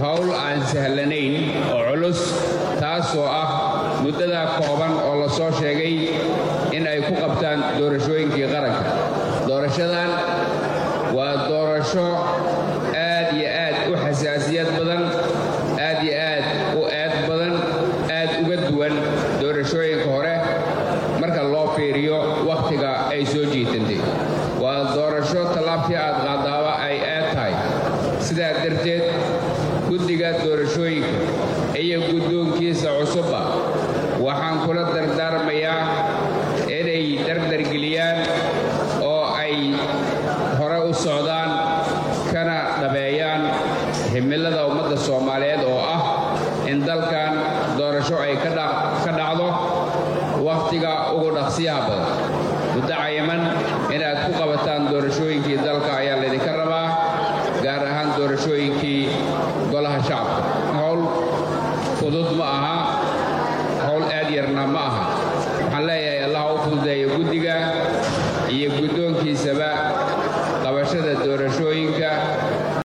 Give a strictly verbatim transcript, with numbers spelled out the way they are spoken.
hawl aan sahlanayn oo culus taasoo ah muddada kooban oo la soo sheegay in ay ku qabtaan doorashooyinkii qaranka. doorashadan waa doorasho aad iyo aad u xasaasiyad badan, aad iyo aad u eed badan, aad uga duwan doorashooyinka hore marka loo fiiriyo wakhtiga ay soo jiitantay. waa doorasho tallaabtii aad qaadaaba ay aad tahay. sidaa darteed guddiga doorashooyinka iyo guddoonkiisa cusubba waxaan kula dardaarmayaa inay dardargeliyaan oo ay hore u socdaan kana dhabeeyaan himilada ummadda Soomaaliyeed oo ah in dalkan doorasho ay ka dhacdo wakhtiga ugu dhaqsiyaha badan. muddo cayiman inaad ku qabataan doorashooyinkii dalka ayaa laydinka rabaa, gaar ahaan doorashooyinkii golaha shacabka. hawl fudud ma aha, hawl aad yarna ma aha. waxaan leeyahay allah u fududeeyo guddiga iyo guddoonkiisaba qabashada doorashooyinka